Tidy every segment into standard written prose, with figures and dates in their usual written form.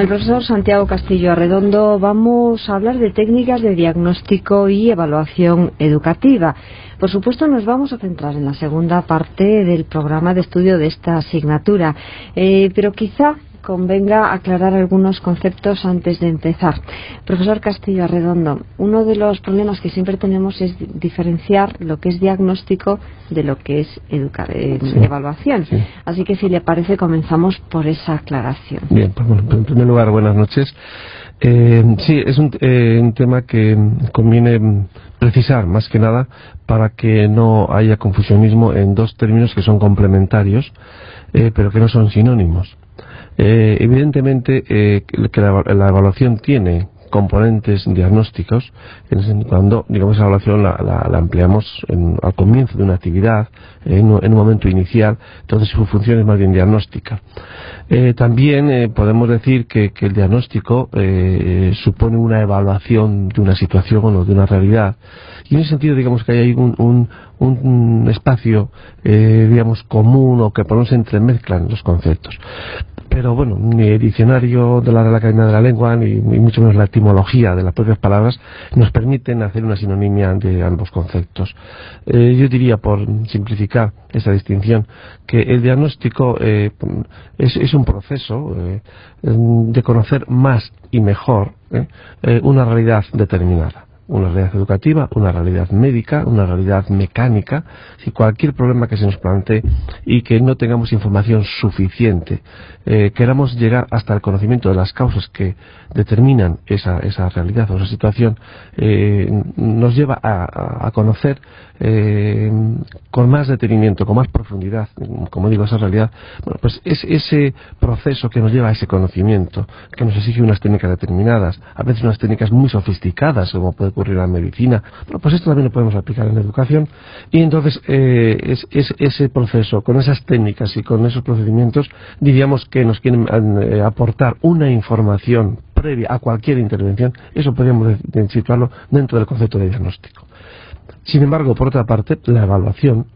el profesor Santiago Castillo Arredondo vamos a hablar de técnicas de diagnóstico y evaluación educativa. Por supuesto, nos vamos a centrar en la segunda parte del programa de estudio de esta asignatura, pero quizá convenga aclarar algunos conceptos antes de empezar. Profesor Castillo Arredondo, uno de los problemas que siempre tenemos es diferenciar lo que es diagnóstico de lo que es evaluación. Sí. Así que, si le parece, comenzamos por esa aclaración. Bien, pues bueno, en primer lugar, buenas noches. Sí, es un tema que conviene precisar más que nada para que no haya confusionismo en dos términos que son complementarios, pero que no son sinónimos. Evidentemente que la evaluación tiene componentes diagnósticos cuando, digamos, la evaluación la empleamos al comienzo de una actividad, en un momento inicial, entonces su función es más bien diagnóstica. También podemos decir que el diagnóstico supone una evaluación de una situación o de una realidad, y en ese sentido, digamos que hay ahí un espacio, digamos, común, o que por lo menos se entremezclan los conceptos. Pero bueno, ni el diccionario de la Real Academia de la Lengua, ni mucho menos la etimología de las propias palabras, nos permiten hacer una sinonimia de ambos conceptos. Yo diría, por simplificar esa distinción, que el diagnóstico es un proceso de conocer más y mejor una realidad determinada. Una realidad educativa, una realidad médica, una realidad mecánica, si cualquier problema que se nos plantee y que no tengamos información suficiente, queramos llegar hasta el conocimiento de las causas que determinan esa realidad o esa situación, nos lleva a conocer con más detenimiento, con más profundidad, como digo, esa realidad. Bueno, pues es ese proceso que nos lleva a ese conocimiento, que nos exige unas técnicas determinadas, a veces unas técnicas muy sofisticadas, como puede ocurrir en la medicina. Bueno, pues esto también lo podemos aplicar en la educación, y entonces es ese proceso, con esas técnicas y con esos procedimientos, diríamos que nos quieren aportar una información previa a cualquier intervención. Eso podríamos situarlo dentro del concepto de diagnóstico. Sin embargo, por otra parte, la evaluación,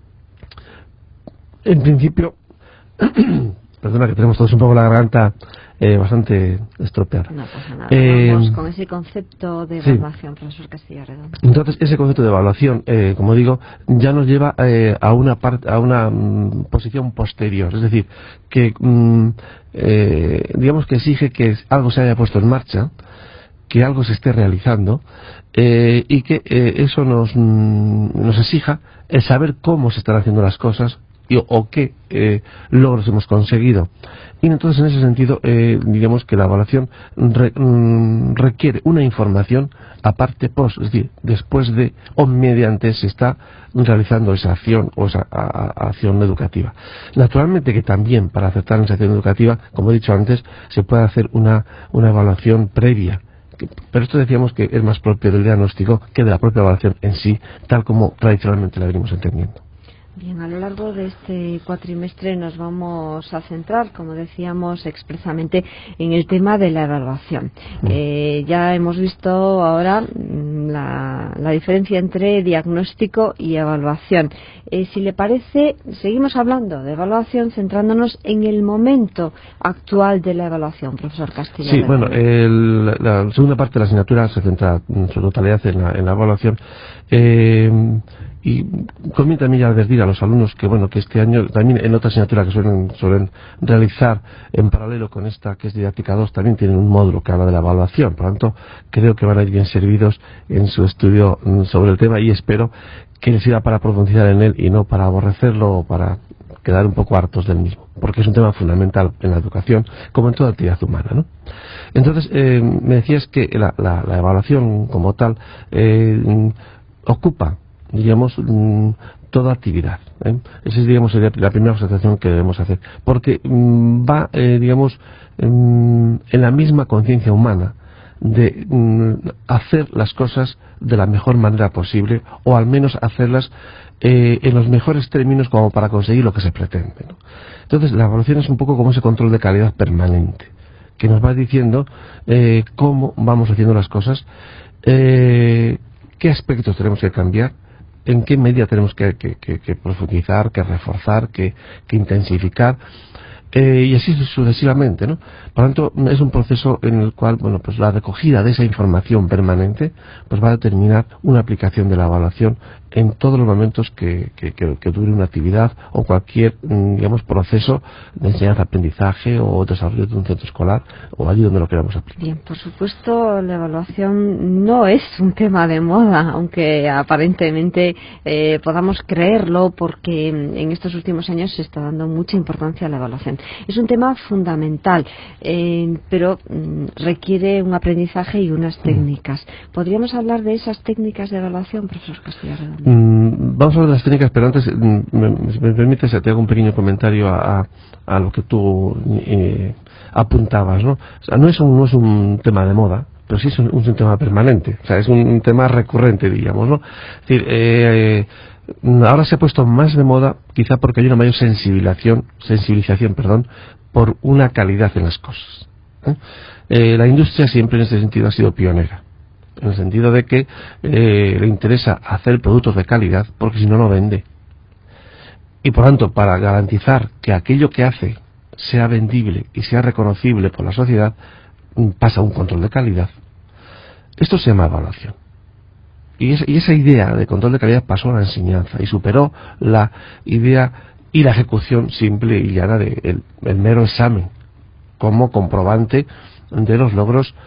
en principio, perdona que tenemos todos un poco la garganta bastante estropeada. No pasa nada, vamos con ese concepto de evaluación, sí. Profesor Castillo Arredondo. Entonces, ese concepto de evaluación, como digo, ya nos lleva a una posición posterior, es decir, que digamos que exige que algo se haya puesto en marcha, que algo se esté realizando, y que eso nos exija el saber cómo se están haciendo las cosas o qué logros hemos conseguido. Y entonces, en ese sentido, digamos que la evaluación requiere una información aparte post, es decir, después de o mediante se está realizando esa acción o esa acción educativa. Naturalmente que también para acertar en esa acción educativa, como he dicho antes, se puede hacer una evaluación previa. Pero esto decíamos que es más propio del diagnóstico que de la propia evaluación en sí, tal como tradicionalmente la venimos entendiendo. Bien, a lo largo de este cuatrimestre nos vamos a centrar, como decíamos expresamente, en el tema de la evaluación. Ya hemos visto ahora la diferencia entre diagnóstico y evaluación. Si le parece, seguimos hablando de evaluación centrándonos en el momento actual de la evaluación, profesor Castillo. Sí, bueno, la segunda parte de la asignatura se centra en su totalidad en la evaluación. Y conviene también ya advertir a los alumnos que bueno, que este año también en otra asignatura que suelen realizar en paralelo con esta, que es didáctica 2, también tienen un módulo que habla de la evaluación. Por lo tanto, creo que van a ir bien servidos en su estudio sobre el tema, y espero que les sirva para profundizar en él y no para aborrecerlo o para quedar un poco hartos del mismo, porque es un tema fundamental en la educación, como en toda actividad humana, ¿no? Entonces, me decías que la evaluación como tal ocupa, diríamos, toda actividad. Esa es, digamos, sería la primera observación que debemos hacer, porque va, digamos, en la misma conciencia humana de hacer las cosas de la mejor manera posible, o al menos hacerlas en los mejores términos como para conseguir lo que se pretende, ¿no? Entonces, la evaluación es un poco como ese control de calidad permanente, que nos va diciendo cómo vamos haciendo las cosas, qué aspectos tenemos que cambiar, en qué medida tenemos que profundizar, que reforzar, que intensificar, y así sucesivamente, ¿no? Por lo tanto, es un proceso en el cual, bueno, pues la recogida de esa información permanente pues va a determinar una aplicación de la evaluación en todos los momentos que dure una actividad o cualquier, digamos, proceso de enseñanza-aprendizaje o desarrollo de un centro escolar o allí donde lo queramos aplicar. Bien, por supuesto, la evaluación no es un tema de moda, aunque aparentemente podamos creerlo, porque en estos últimos años se está dando mucha importancia a la evaluación. Es un tema fundamental, pero requiere un aprendizaje y unas técnicas. ¿Podríamos hablar de esas técnicas de evaluación, profesor Castilla-Redondo? Vamos a hablar de las técnicas, pero antes, si me permites, te hago un pequeño comentario a lo que tú apuntabas, ¿no? O sea, no es un tema de moda, pero sí es un tema permanente. O sea, es un tema recurrente, digamos, ¿no? Es decir, ahora se ha puesto más de moda, quizá porque hay una mayor sensibilización, por una calidad en las cosas. La industria siempre en este sentido ha sido pionera, en el sentido de que le interesa hacer productos de calidad porque si no, no vende. Y por tanto, para garantizar que aquello que hace sea vendible y sea reconocible por la sociedad, pasa un control de calidad. Esto se llama evaluación. Y esa idea de control de calidad pasó a la enseñanza y superó la idea y la ejecución simple y llana del mero examen como comprobante de los logros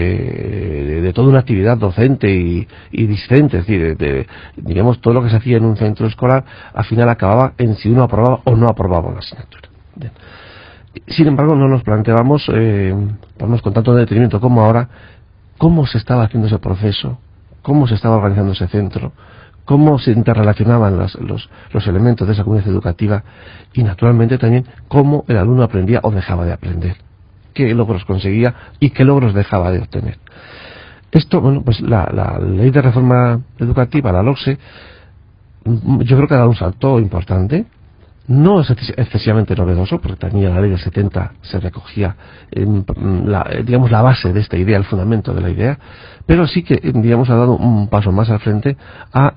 de toda una actividad docente y discente. Es decir, digamos, todo lo que se hacía en un centro escolar al final acababa en si uno aprobaba o no aprobaba una asignatura. Bien. Sin embargo, no nos planteábamos con tanto detenimiento como ahora cómo se estaba haciendo ese proceso, cómo se estaba organizando ese centro, cómo se interrelacionaban los elementos de esa comunidad educativa y naturalmente también cómo el alumno aprendía o dejaba de aprender, qué logros conseguía y qué logros dejaba de obtener. Esto, bueno, pues la ley de reforma educativa, la LOCSE, yo creo que ha dado un salto importante. No es excesivamente novedoso, porque también en la ley del 70 se recogía, la base de esta idea, el fundamento de la idea, pero sí que, digamos, ha dado un paso más al frente a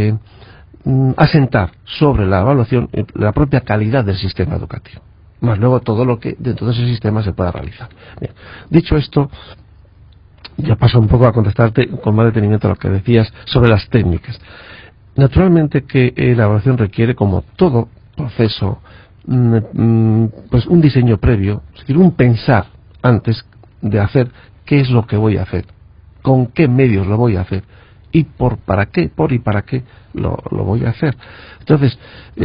asentar sobre la evaluación la propia calidad del sistema educativo, más luego todo lo que dentro de ese sistema se pueda realizar. Bien. Dicho esto, ya paso un poco a contestarte con más detenimiento a lo que decías sobre las técnicas. Naturalmente que la evaluación requiere, como todo proceso, pues un diseño previo, es decir, un pensar antes de hacer qué es lo que voy a hacer, con qué medios lo voy a hacer y para qué lo voy a hacer. Entonces,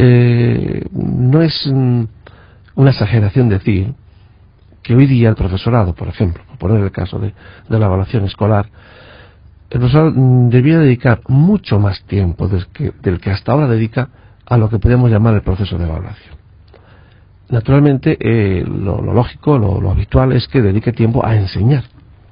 no es una exageración decir que hoy día el profesorado, por ejemplo, por poner el caso de la evaluación escolar, el profesor debía dedicar mucho más tiempo del que hasta ahora dedica a lo que podemos llamar el proceso de evaluación. Naturalmente, lo lógico, lo habitual es que dedique tiempo a enseñar.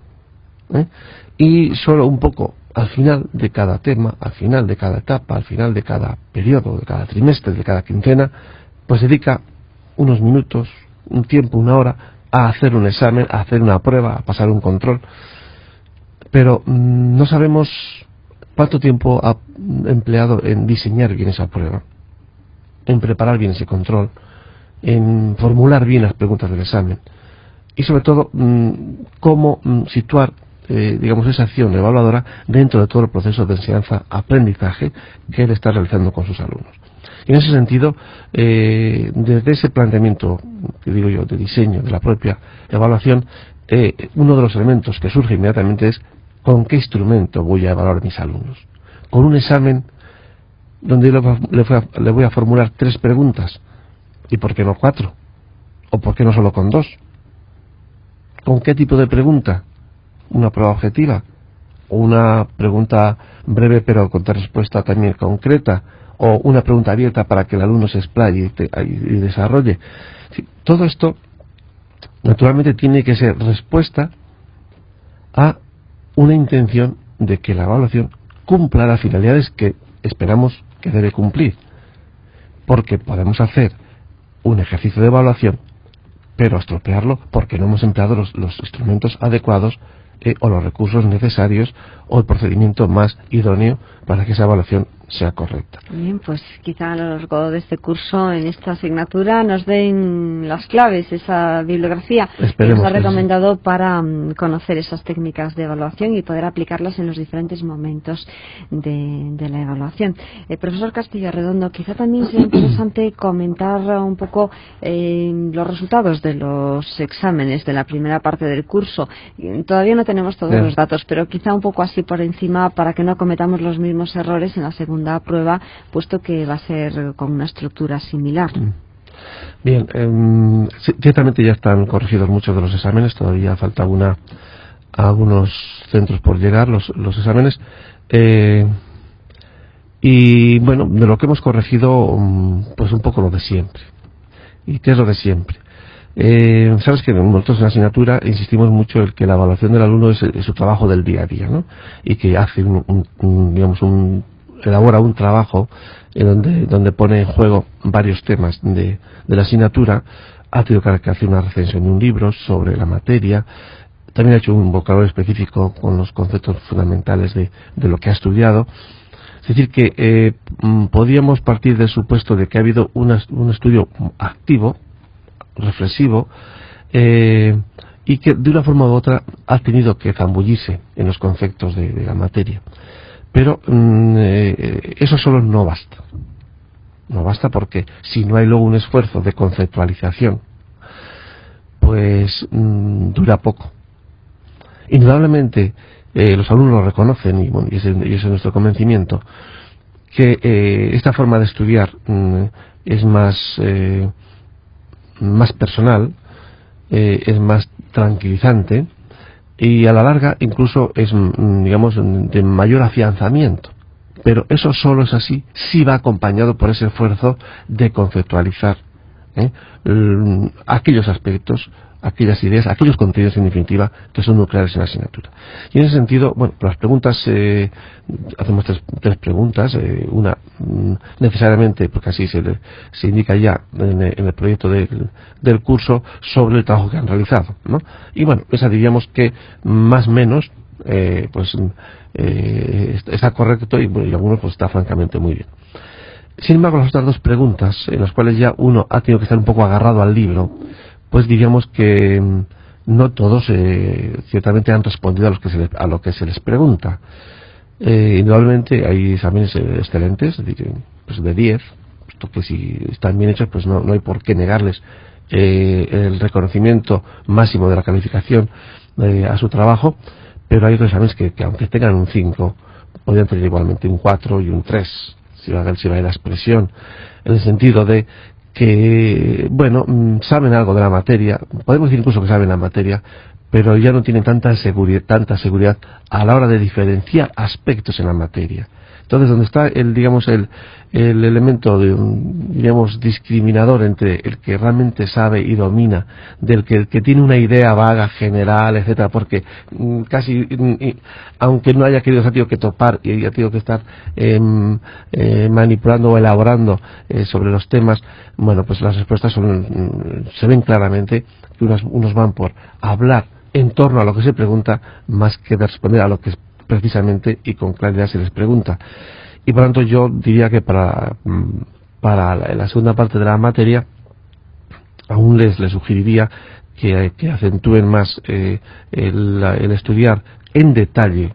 Y solo un poco al final de cada tema, al final de cada etapa, al final de cada periodo, de cada trimestre, de cada quincena, pues dedica unos minutos, un tiempo, una hora, a hacer un examen, a hacer una prueba, a pasar un control. Pero no sabemos cuánto tiempo ha empleado en diseñar bien esa prueba, en preparar bien ese control, en formular bien las preguntas del examen y sobre todo cómo situar digamos esa acción evaluadora dentro de todo el proceso de enseñanza-aprendizaje que él está realizando con sus alumnos. Y en ese sentido, desde ese planteamiento, que digo yo, de diseño de la propia evaluación, uno de los elementos que surge inmediatamente es ¿con qué instrumento voy a evaluar a mis alumnos? ¿Con un examen donde le voy a formular 3 preguntas? ¿Y por qué no 4? ¿O por qué no solo con 2? ¿Con qué tipo de pregunta? ¿Una prueba objetiva? ¿O una pregunta breve pero con respuesta también concreta? ¿O una pregunta abierta para que el alumno se explaye y desarrolle? Sí, todo esto naturalmente tiene que ser respuesta a una intención de que la evaluación cumpla las finalidades que esperamos que debe cumplir. Porque podemos hacer un ejercicio de evaluación, pero estropearlo porque no hemos empleado los instrumentos adecuados o los recursos necesarios o el procedimiento más idóneo para que esa evaluación sea correcta. Bien, pues quizá a lo largo de este curso, en esta asignatura, nos den las claves, esa bibliografía que nos ha recomendado para conocer esas técnicas de evaluación y poder aplicarlas en los diferentes momentos de la evaluación. Profesor Castillo Redondo, quizá también sea interesante comentar un poco los resultados de los exámenes de la primera parte del curso. Todavía no tenemos todos los datos, pero quizá un poco así por encima para que no cometamos los mismos errores en la segunda prueba, puesto que va a ser con una estructura similar. Bien, ciertamente ya están corregidos muchos de los exámenes, todavía falta algunos centros por llegar, los exámenes, y bueno, de lo que hemos corregido, pues un poco lo de siempre. ¿Y qué es lo de siempre? Sabes que nosotros en la asignatura insistimos mucho en que la evaluación del alumno es su trabajo del día a día, ¿no? Y que hace elabora un trabajo donde pone en juego varios temas de la asignatura. Ha tenido que hacer una recensión de un libro sobre la materia. También ha hecho un vocabulario específico con los conceptos fundamentales de lo que ha estudiado. Es decir, que podríamos partir del supuesto de que ha habido un estudio activo, reflexivo, y que de una forma u otra ha tenido que zambullirse en los conceptos de la materia. Pero eso solo no basta. No basta porque si no hay luego un esfuerzo de conceptualización, pues dura poco. Indudablemente los alumnos lo reconocen y ese es nuestro convencimiento, que esta forma de estudiar es más personal, es más tranquilizante, y a la larga incluso es, digamos, de mayor afianzamiento. Pero eso solo es así si va acompañado por ese esfuerzo de conceptualizar aquellos aspectos, aquellas ideas, aquellos contenidos en definitiva que son nucleares en la asignatura. Y en ese sentido, bueno, las preguntas, hacemos tres preguntas, una necesariamente, porque así se indica ya en el proyecto del curso, sobre el trabajo que han realizado, ¿no? Y bueno, esa diríamos que más o menos está correcto y algunos pues está francamente muy bien. Sin embargo, las otras dos preguntas, en las cuales ya uno ha tenido que estar un poco agarrado al libro, pues diríamos que no todos ciertamente han respondido a lo que se les pregunta. Indudablemente hay exámenes excelentes, pues de 10, puesto que si están bien hechos, pues no hay por qué negarles el reconocimiento máximo de la calificación a su trabajo, pero hay otros exámenes que aunque tengan un 5, podrían tener igualmente un 4 y un 3, si va la expresión, en el sentido de que, bueno, saben algo de la materia, podemos decir incluso que saben la materia, pero ya no tienen tanta seguridad a la hora de diferenciar aspectos en la materia. Entonces, donde está el elemento discriminador entre el que realmente sabe y domina, del que tiene una idea vaga, general, etcétera, porque casi, aunque no haya querido, se ha tenido que topar y ha tenido que estar manipulando o elaborando sobre los temas, bueno, pues las respuestas se ven claramente que unos van por hablar en torno a lo que se pregunta más que de responder a lo que precisamente y con claridad se les pregunta. Y por lo tanto yo diría que para la segunda parte de la materia aún les sugeriría que acentúen más el estudiar en detalle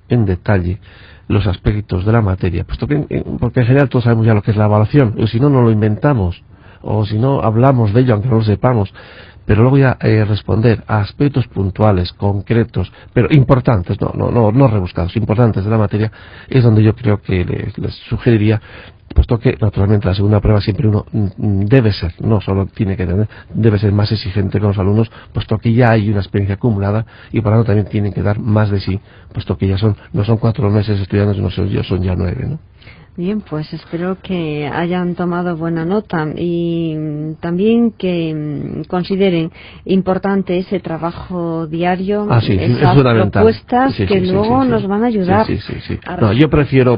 los aspectos de la materia, puesto que porque en general todos sabemos ya lo que es la evaluación, o si no lo inventamos, o si no hablamos de ello aunque no lo sepamos. Pero luego ya responder a aspectos puntuales, concretos, pero importantes, no rebuscados, importantes de la materia, es donde yo creo que les sugeriría, puesto que naturalmente la segunda prueba siempre uno debe ser, no solo tiene que tener, debe ser más exigente con los alumnos, puesto que ya hay una experiencia acumulada y por lo tanto también tienen que dar más de sí, puesto que ya no son 4 meses estudiando, son ya 9, ¿no? Bien, pues espero que hayan tomado buena nota y también que consideren importante ese trabajo diario, esas propuestas que luego nos van a ayudar. Sí. No, yo prefiero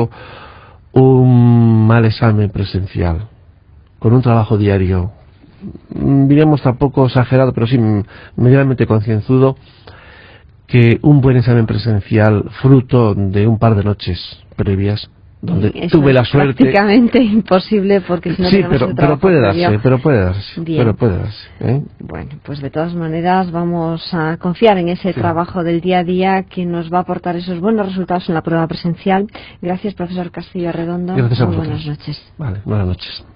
un mal examen presencial con un trabajo diario, diríamos tampoco exagerado, pero sí medianamente concienzudo, que un buen examen presencial fruto de un par de noches previas donde tuve la suerte. Prácticamente imposible porque si no sí, pero puede darse, Bien. puede darse. Bueno, pues de todas maneras vamos a confiar en ese trabajo del día a día que nos va a aportar esos buenos resultados en la prueba presencial. Gracias, profesor Castillo Arredondo. Gracias a Muy vosotros. buenas noches. Vale, buenas noches.